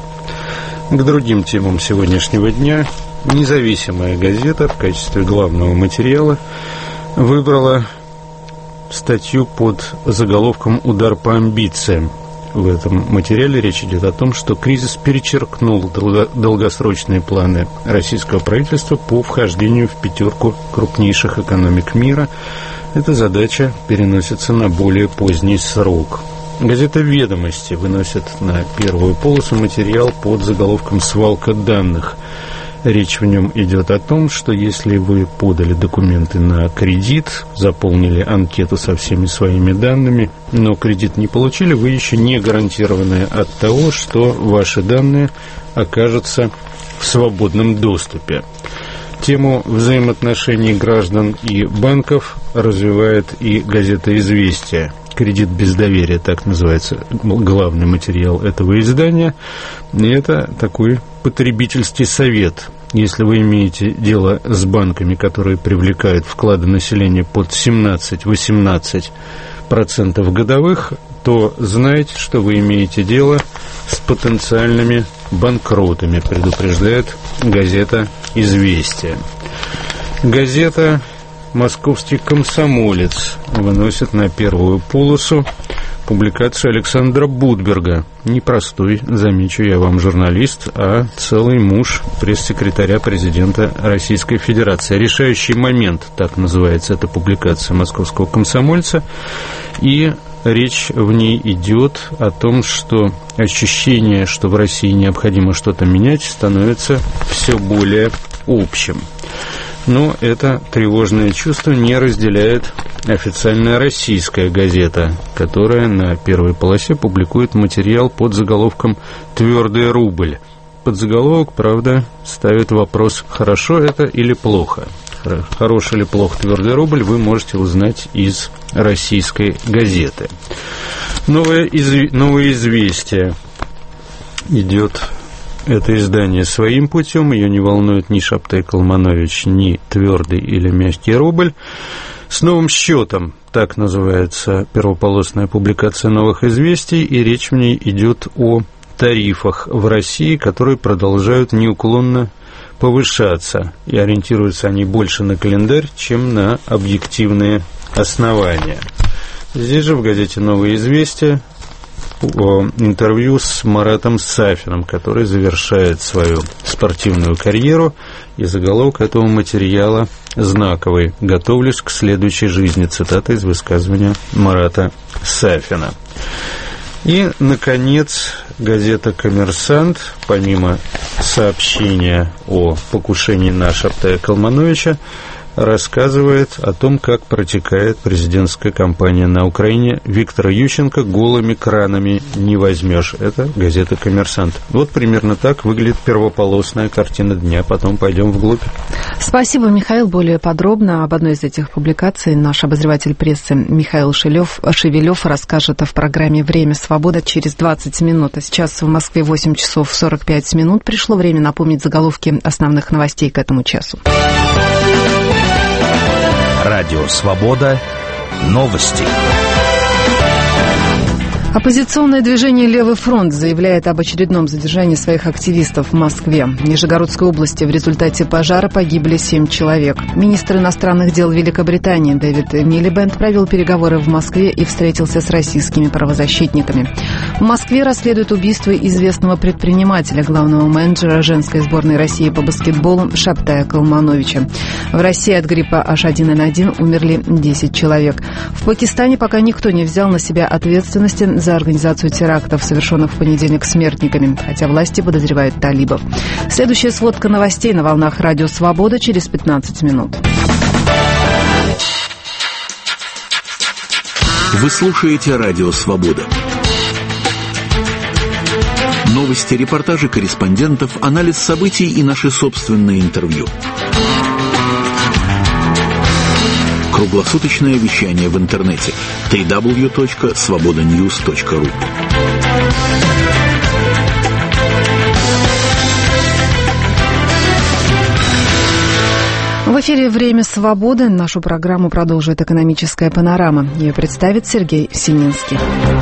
К другим темам сегодняшнего дня независимая газета в качестве главного материала выбрала статью под заголовком «Удар по амбициям». В этом материале речь идет о том, что кризис перечеркнул долгосрочные планы российского правительства по вхождению в пятерку крупнейших экономик мира. Эта задача переносится на более поздний срок. Газета «Ведомости» выносит на первую полосу материал под заголовком «Свалка данных». Речь в нем идет о том, что если вы подали документы на кредит, заполнили анкету со всеми своими данными, но кредит не получили, вы еще не гарантированы от того, что ваши данные окажутся в свободном доступе. Тему взаимоотношений граждан и банков развивает и газета «Известия». «Кредит без доверия», так называется главный материал этого издания. И это такой потребительский совет. Если вы имеете дело с банками, которые привлекают вклады населения под семнадцать-восемнадцать процентов годовых, то знайте, что вы имеете дело с потенциальными банкротами, предупреждает газета «Известия». Газета «Московский комсомолец» выносит на первую полосу публикацию Александра Будберга. Непростой, замечу я вам, журналист, а целый муж пресс-секретаря президента Российской Федерации. «Решающий момент», так называется эта публикация «Московского комсомольца». И речь в ней идет о том, что ощущение, что в России необходимо что-то менять, становится все более общим. Но это тревожное чувство не разделяет официальная российская газета, которая на первой полосе публикует материал под заголовком «Твердый рубль». Подзаголовок, правда, ставит вопрос, хорошо это или плохо. Хорош или плох твердый рубль вы можете узнать из российской газеты. Новое, изв... Новое известие идет... Это издание своим путем, ее не волнует ни Шаптай Калманович, ни твердый или мягкий рубль. С новым счетом, так называется первополосная публикация новых известий, и речь в ней идет о тарифах в России, которые продолжают неуклонно повышаться, и ориентируются они больше на календарь, чем на объективные основания. Здесь же в газете «Новые известия» интервью с Маратом Сафиным, который завершает свою спортивную карьеру, и заголовок этого материала знаковый: «Готовлюсь к следующей жизни», цитата из высказывания Марата Сафина. И, наконец, газета «Коммерсант», помимо сообщения о покушении на Шаптая Калмановича, рассказывает о том, как протекает президентская кампания на Украине. Виктора Ющенко голыми кранами не возьмешь. Это газета «Коммерсант». Вот примерно так выглядит первополосная картина дня. Потом пойдем вглубь. Спасибо, Михаил. Более подробно об одной из этих публикаций наш обозреватель прессы Михаил Шевелев, Шевелев расскажет в программе «Время свободы» через двадцать минут. А сейчас в Москве восемь часов сорок пять минут. Пришло время напомнить заголовки основных новостей к этому часу. Радио «Свобода». Новости. Оппозиционное движение «Левый фронт» заявляет об очередном задержании своих активистов в Москве. В Нижегородской области в результате пожара погибли семь человек. Министр иностранных дел Великобритании Дэвид Милибэнд провел переговоры в Москве и встретился с российскими правозащитниками. В Москве расследуют убийство известного предпринимателя, главного менеджера женской сборной России по баскетболу Шабтая Калмановича. В России от гриппа эйч один эн один умерли десять человек. В Пакистане пока никто не взял на себя ответственности за организацию терактов, совершенных в понедельник смертниками, хотя власти подозревают талибов. Следующая сводка новостей на волнах Радио Свобода через пятнадцать минут. Вы слушаете Радио Свобода. Новости, репортажи корреспондентов, анализ событий и наши собственные интервью. Круглосуточное вещание в интернете дабл ю дабл ю дабл ю точка свобода ньюс точка ру. В эфире «Время свободы». Нашу программу продолжит «Экономическая панорама». Ее представит Сергей Сининский.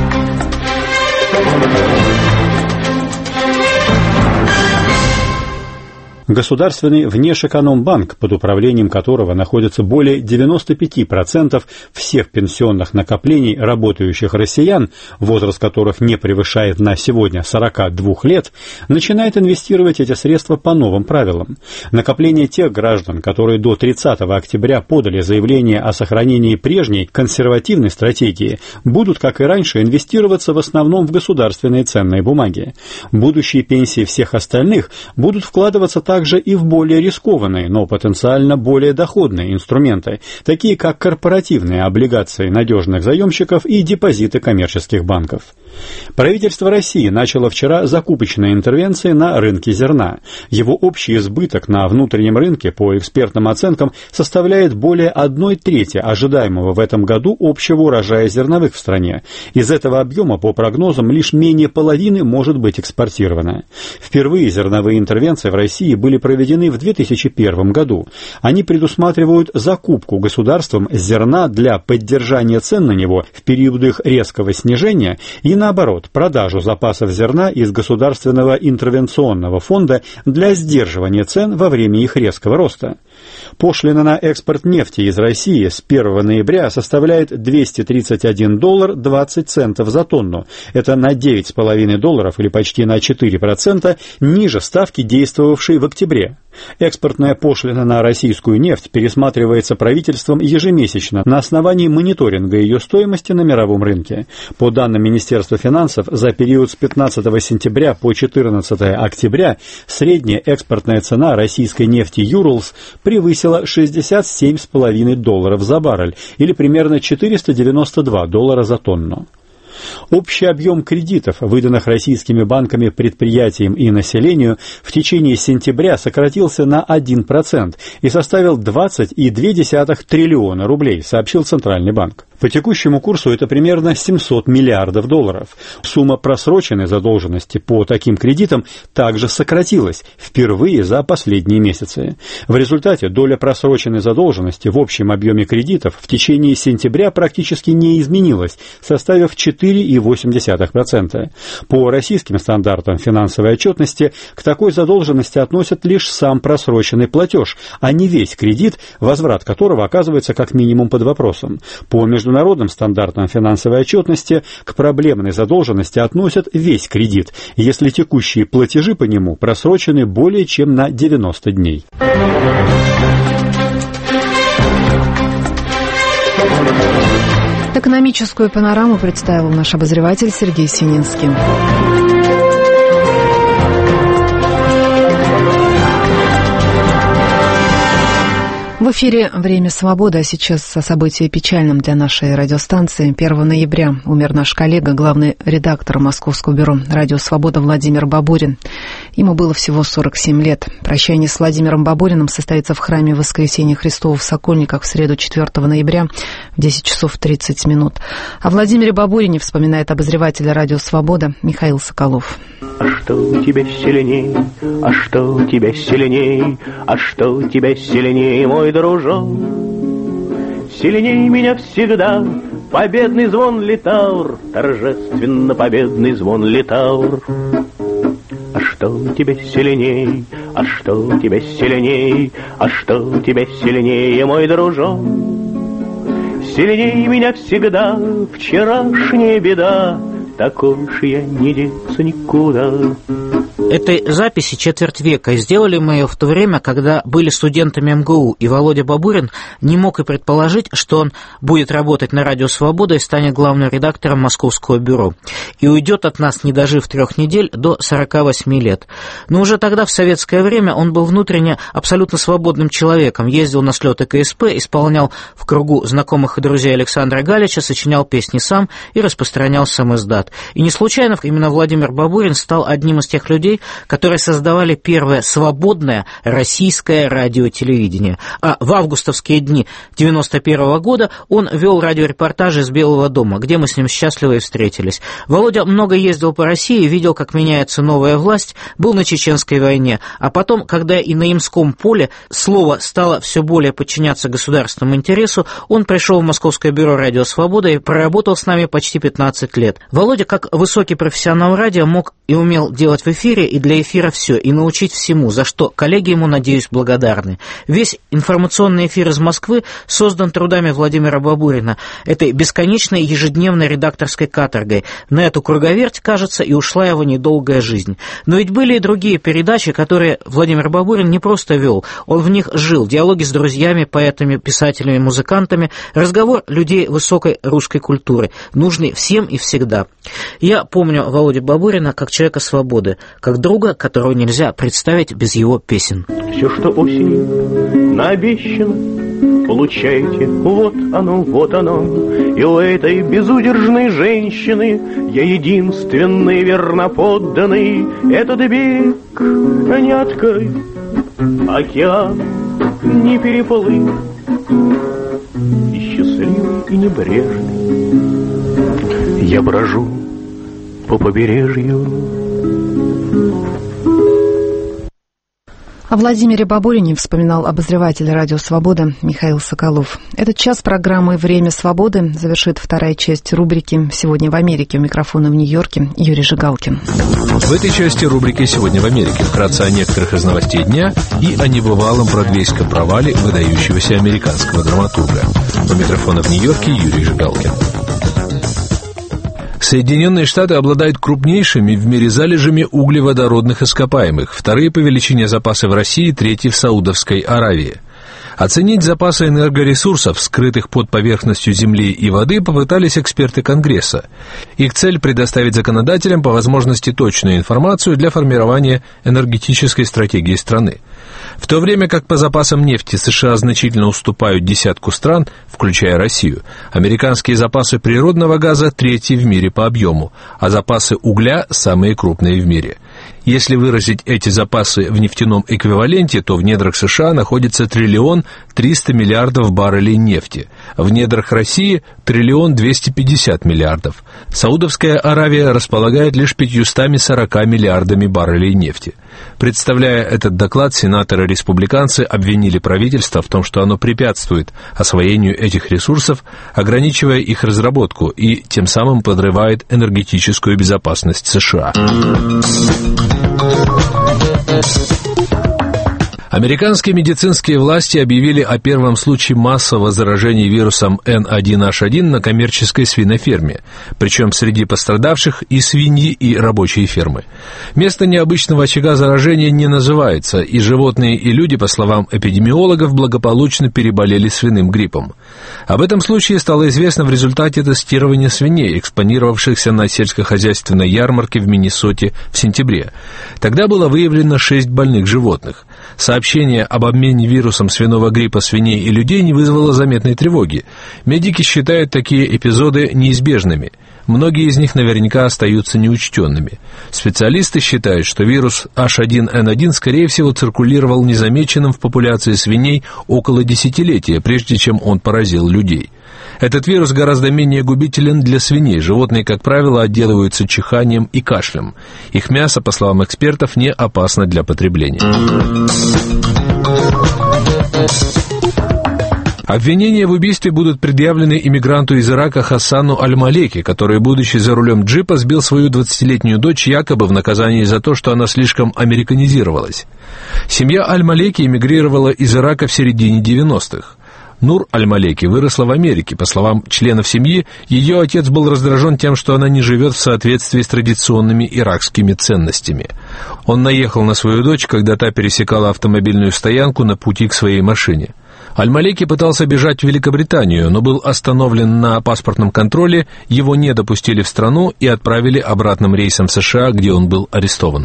Государственный Внешэкономбанк, под управлением которого находится более девяносто пять процентов всех пенсионных накоплений работающих россиян, возраст которых не превышает на сегодня сорок два лет, начинает инвестировать эти средства по новым правилам. Накопления тех граждан, которые до тридцатого октября подали заявление о сохранении прежней консервативной стратегии, будут, как и раньше, инвестироваться в основном в государственные ценные бумаги. Будущие пенсии всех остальных будут вкладываться также также и в более рискованные, но потенциально более доходные инструменты, такие как корпоративные облигации надежных заемщиков и депозиты коммерческих банков. Правительство России начало вчера закупочные интервенции на рынке зерна. Его общий избыток на внутреннем рынке, по экспертным оценкам, составляет более одной трети ожидаемого в этом году общего урожая зерновых в стране. Из этого объема, по прогнозам, лишь менее половины может быть экспортировано. Впервые зерновые интервенции в России были проведены в две тысячи первом году. Они предусматривают закупку государством зерна для поддержания цен на него в период их резкого снижения и, наоборот, продажу запасов зерна из Государственного интервенционного фонда для сдерживания цен во время их резкого роста. Пошлина на экспорт нефти из России с первого ноября составляет двести тридцать один доллар двадцать центов за тонну. Это на девять с половиной долларов или почти на четыре процента ниже ставки, действовавшей в октябре. Экспортная пошлина на российскую нефть пересматривается правительством ежемесячно на основании мониторинга ее стоимости на мировом рынке. По данным Министерства финансов, за период с пятнадцатого сентября по четырнадцатое октября средняя экспортная цена российской нефти «Юрлс» превысила шестьдесят семь с половиной долларов за баррель или примерно четыреста девяносто два доллара за тонну. Общий объем кредитов, выданных российскими банками предприятиям и населению, в течение сентября сократился на один процент и составил двадцать целых две десятых триллиона рублей, сообщил Центральный банк. По текущему курсу это примерно семьсот миллиардов долларов. Сумма просроченной задолженности по таким кредитам также сократилась впервые за последние месяцы. В результате доля просроченной задолженности в общем объеме кредитов в течение сентября практически не изменилась, составив четыре целых восемь десятых процента. По российским стандартам финансовой отчетности к такой задолженности относят лишь сам просроченный платеж, а не весь кредит, возврат которого оказывается как минимум под вопросом. По международным Международным стандартам финансовой отчетности к проблемной задолженности относят весь кредит, если текущие платежи по нему просрочены более чем на девяносто дней. Экономическую панораму представил наш обозреватель Сергей Сининский. В эфире «Время свободы», а сейчас о событии печальном для нашей радиостанции. первого ноября умер наш коллега, главный редактор Московского бюро «Радио Свобода» Владимир Бабурин. Ему было всего сорок семь лет. Прощание с Владимиром Бабуриным состоится в храме Воскресения Христова в Сокольниках в среду четвёртого ноября в десять часов тридцать минут. О Владимире Бабурине вспоминает обозреватель «Радио Свобода» Михаил Соколов. А что у тебя сильней, а что у тебя сильней, а что у тебя сильней, мой дружок? Сильней меня всегда победный звон литаур, торжественно победный звон литаур. А что у тебя сильней, а что у тебя сильней, а что у тебя сильнее, мой дружок? Сильней меня всегда вчерашняя беда, такой уж я не деться никуда. Этой записи четверть века, и сделали мы ее в то время, когда были студентами эм гэ у, и Володя Бабурин не мог и предположить, что он будет работать на Радио Свобода и станет главным редактором Московского бюро, и уйдет от нас, не дожив трех недель, до сорока восьми лет. Но уже тогда, в советское время, он был внутренне абсолютно свободным человеком, ездил на слеты ка эс пэ, исполнял в кругу знакомых и друзей Александра Галича, сочинял песни сам и распространял сам издат. И не случайно именно Владимир Бабурин стал одним из тех людей, которые создавали первое свободное российское радиотелевидение. А в августовские дни девяносто первого года он вел радиорепортажи из Белого дома, где мы с ним счастливо и встретились. Володя много ездил по России, видел, как меняется новая власть, был на Чеченской войне, а потом, когда и на Ямском поле слово стало все более подчиняться государственному интересу, он пришел в Московское бюро Радио Свобода и проработал с нами почти пятнадцать лет. Володя, как высокий профессионал радио, мог и умел делать в эфире и для эфира все, и научить всему, за что коллеги ему, надеюсь, благодарны. Весь информационный эфир из Москвы создан трудами Владимира Бабурина, этой бесконечной ежедневной редакторской каторгой. На эту круговерть, кажется, и ушла его недолгая жизнь. Но ведь были и другие передачи, которые Владимир Бабурин не просто вел, он в них жил. Диалоги с друзьями, поэтами, писателями, музыкантами, разговор людей высокой русской культуры, нужный всем и всегда. Я помню Володю Бабурина как человека свободы, как друга, которого нельзя представить без его песен. Все, что осенью наобещано, получайте, вот оно, вот оно. И у этой безудержной женщины я единственный верноподданный. Этот берег не открыт, океан не переплыть, и счастливый, и небрежный я брожу по побережью. О Владимире Бабурине вспоминал обозреватель «Радио Свобода» Михаил Соколов. Этот час программы «Время свободы» завершит вторая часть рубрики «Сегодня в Америке». У микрофона в Нью-Йорке Юрий Жигалкин. В этой части рубрики «Сегодня в Америке» вкратце о некоторых из новостей дня и о небывалом бродвейском провале выдающегося американского драматурга. У микрофона в Нью-Йорке Юрий Жигалкин. Соединенные Штаты обладают крупнейшими в мире залежами углеводородных ископаемых, вторые по величине запасы в России, третьи в Саудовской Аравии. Оценить запасы энергоресурсов, скрытых под поверхностью земли и воды, попытались эксперты Конгресса. Их цель – предоставить законодателям по возможности точную информацию для формирования энергетической стратегии страны. В то время как по запасам нефти США значительно уступают десятку стран, включая Россию, американские запасы природного газа третьи в мире по объему, а запасы угля самые крупные в мире. Если выразить эти запасы в нефтяном эквиваленте, то в недрах США находится триллион триста миллиардов баррелей нефти, в недрах России – триллион двести пятьдесят миллиардов. Саудовская Аравия располагает лишь пятьюстами сорока миллиардами баррелей нефти. Представляя этот доклад, сенаторы-республиканцы обвинили правительство в том, что оно препятствует освоению этих ресурсов, ограничивая их разработку и тем самым подрывает энергетическую безопасность США. Американские медицинские власти объявили о первом случае массового заражения вирусом эн один аш один на коммерческой свиноферме, причем среди пострадавших и свиньи, и рабочие фермы. Место необычного очага заражения не называется, и животные, и люди, по словам эпидемиологов, благополучно переболели свиным гриппом. Об этом случае стало известно в результате тестирования свиней, экспонировавшихся на сельскохозяйственной ярмарке в Миннесоте в сентябре. Тогда было выявлено шесть больных животных. Сообщение об обмене вирусом свиного гриппа свиней и людей не вызвало заметной тревоги. Медики считают такие эпизоды неизбежными. Многие из них наверняка остаются неучтенными. Специалисты считают, что вирус эйч один эн один, скорее всего, циркулировал незамеченным в популяции свиней около десятилетия, прежде чем он поразил людей. Этот вирус гораздо менее губителен для свиней. Животные, как правило, отделываются чиханием и кашлем. Их мясо, по словам экспертов, не опасно для потребления. Обвинения в убийстве будут предъявлены иммигранту из Ирака Хасану Аль-Малеки, который, будучи за рулем джипа, сбил свою двадцатилетнюю дочь якобы в наказании за то, что она слишком американизировалась. Семья Аль-Малеки эмигрировала из Ирака в середине девяностых. Нур Аль-Малеки выросла в Америке. По словам членов семьи, ее отец был раздражен тем, что она не живет в соответствии с традиционными иракскими ценностями. Он наехал на свою дочь, когда та пересекала автомобильную стоянку на пути к своей машине. Аль-Малеки пытался бежать в Великобританию, но был остановлен на паспортном контроле, его не допустили в страну и отправили обратным рейсом в США, где он был арестован.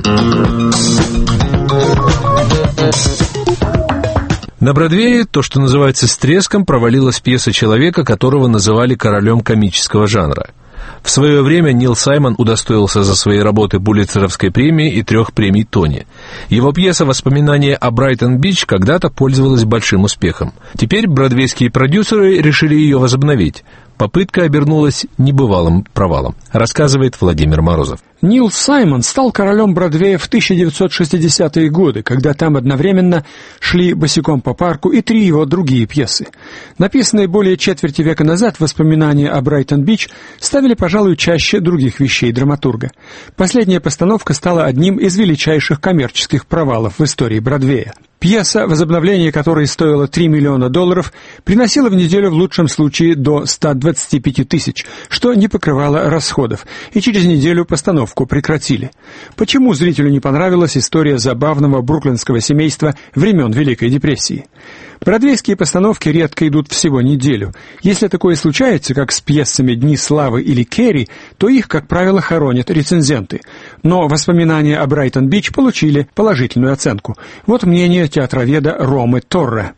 На Бродвее, то, что называется с треском, провалилась пьеса человека, которого называли королем комического жанра. В свое время Нил Саймон удостоился за свои работы Пулитцеровской премии и трех премий Тони. Его пьеса «Воспоминания о Брайтон-Бич» когда-то пользовалась большим успехом. Теперь бродвейские продюсеры решили ее возобновить. Попытка обернулась небывалым провалом, рассказывает Владимир Морозов. Нил Саймон стал королем Бродвея в тысяча девятьсот шестидесятые годы, когда там одновременно шли «Босиком по парку» и три его другие пьесы. Написанные более четверти века назад «Воспоминания о Брайтон-Бич» ставили, пожалуй, чаще других вещей драматурга. Последняя постановка стала одним из величайших коммерческих провалов в истории Бродвея. Пьеса, возобновление которой стоило три миллиона долларов, приносила в неделю в лучшем случае до ста двадцати пяти тысяч, что не покрывало расходов, и через неделю постановку прекратили. Почему зрителю не понравилась история забавного бруклинского семейства времен Великой депрессии? Бродвейские постановки редко идут всего неделю. Если такое случается, как с пьесами «Дни славы» или «Керри», то их, как правило, хоронят рецензенты. Но «Воспоминания о Брайтон-Бич» получили положительную оценку. Вот мнение театроведа Ромы Торре.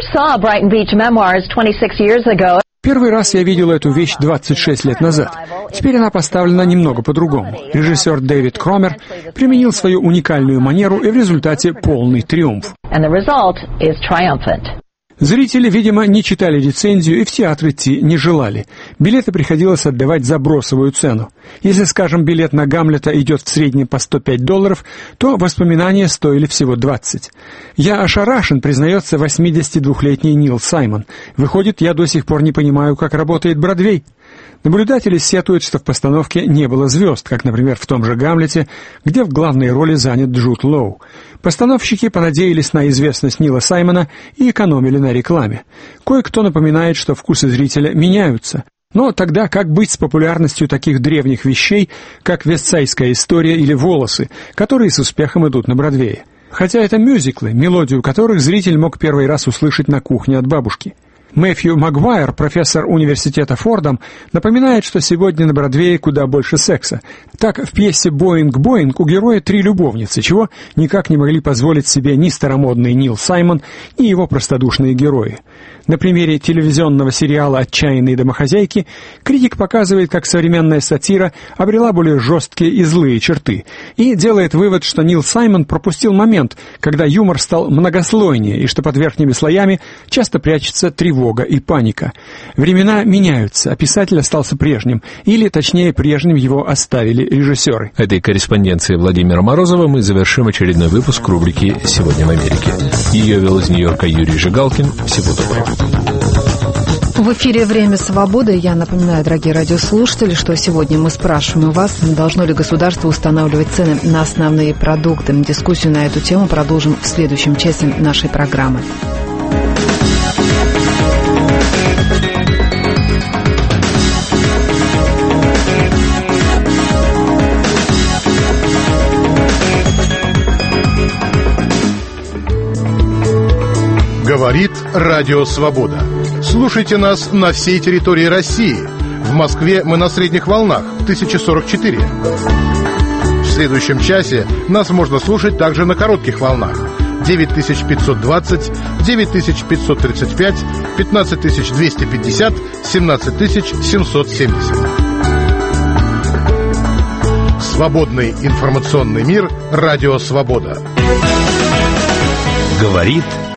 Первый раз я видел эту вещь двадцать шесть лет назад. Теперь она поставлена немного по-другому. Режиссер Дэвид Кромер применил свою уникальную манеру, и в результате полный триумф. Зрители, видимо, не читали рецензию и в театр идти не желали. Билеты приходилось отдавать за бросовую цену. Если, скажем, билет на Гамлета идет в среднем по сто пять долларов, то «Воспоминания» стоили всего двадцать. Я ошарашен, признается восьмидесятидвухлетний Нил Саймон. Выходит, я до сих пор не понимаю, как работает Бродвей. Наблюдатели сетуют, что в постановке не было звезд, как, например, в том же «Гамлете», где в главной роли занят Джуд Лоу. Постановщики понадеялись на известность Нила Саймона и экономили на рекламе. Кое-кто напоминает, что вкусы зрителя меняются. Но тогда как быть с популярностью таких древних вещей, как «Вестсайдская история» или «Волосы», которые с успехом идут на Бродвее? Хотя это мюзиклы, мелодию которых зритель мог первый раз услышать на кухне от бабушки. Мэфью Магуайр, профессор университета Фордом, напоминает, что сегодня на Бродвее куда больше секса. Так, в пьесе «Боинг-Боинг» у героя три любовницы, чего никак не могли позволить себе ни старомодный Нил Саймон, ни его простодушные герои. На примере телевизионного сериала «Отчаянные домохозяйки» критик показывает, как современная сатира обрела более жесткие и злые черты, и делает вывод, что Нил Саймон пропустил момент, когда юмор стал многослойнее, и что под верхними слоями часто прячется тревога и паника. Времена меняются, а писатель остался прежним, или, точнее, прежним его оставили режиссеры. Этой корреспонденцией Владимира Морозова мы завершим очередной выпуск рубрики «Сегодня в Америке». Ее вел из Нью-Йорка Юрий Жигалкин. Всего доброго. В эфире «Время свободы». Я напоминаю, дорогие радиослушатели, что сегодня мы спрашиваем у вас, должно ли государство устанавливать цены на основные продукты. Дискуссию на эту тему продолжим в следующем часе нашей программы. Говорит Радио Свобода. Слушайте нас на всей территории России. В Москве мы на средних волнах тысяча сорок четыре. В следующем часе нас можно слушать также на коротких волнах девять тысяч пятьсот двадцать, девять тысяч пятьсот тридцать пять, пятнадцать тысяч двести пятьдесят, семнадцать тысяч семьсот семьдесят. Свободный информационный мир. Радио Свобода. Говорит